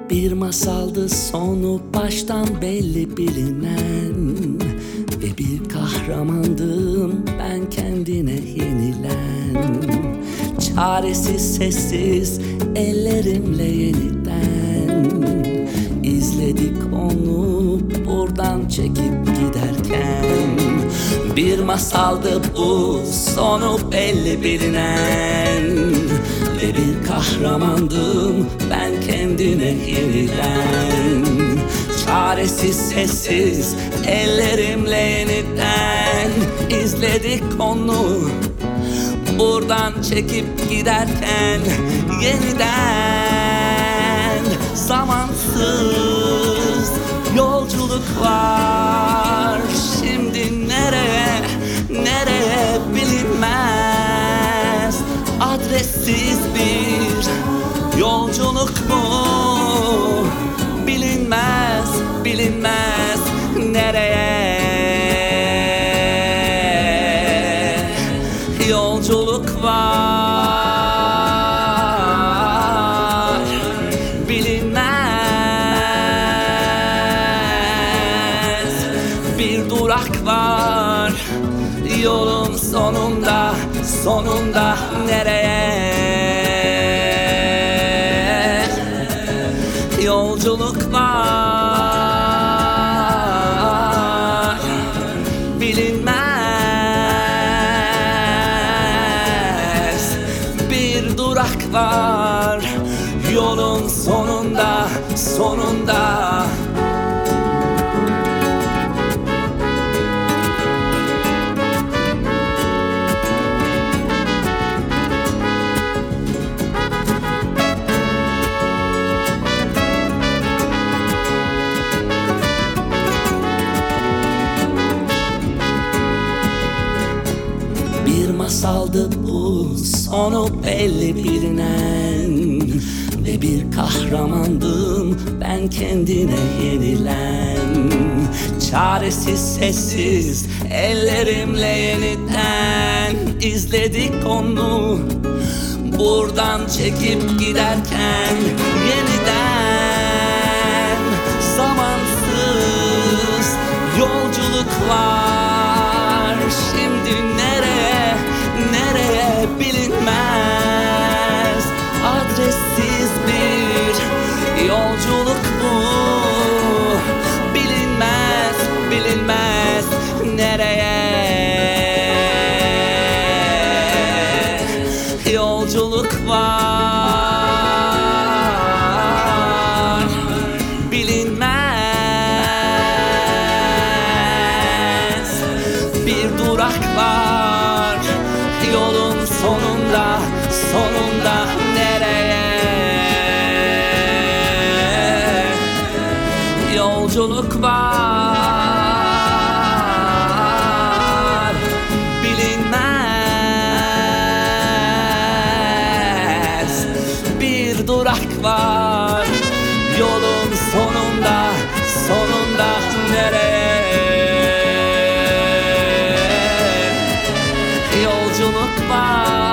Bir masaldı sonu baştan belli bilinen, ve bir kahramandım ben kendine yenilen. Çaresiz sessiz ellerimle yeniden izledik onu buradan çekip giderken. Bir masaldı bu sonu belli bilinen, ve bir kahramandım ben kendine yenilen. Çaresiz sessiz ellerimle yeniden izledik onu buradan çekip giderken. Yeniden zamansız yolculuklar, şimdi nereye bilinmez. Adressiz bir yolculuk mu? Bilinmez nereye yolculuk var, bilinmez. Bir durak var yolun sonunda nereye yolculuk var, bilinmez. Bir durak var yolun sonunda. Bir masaldı bu sonu belli bilinen, ve bir kahramandım ben kendine yenilen. Çaresiz sessiz ellerimle yeniden izledik onu buradan çekip giderken. Yeniden zamansız yolculuklar, şimdi nereye bilinmez. Adressiz bir yolculuk bu? Bilinmez nereye yolculuk var, bilinmez. Bir durak var yolun sonunda nereye yolculuk var, bilinmez. Bir durak var yolun sonunda nereye yolculuk var.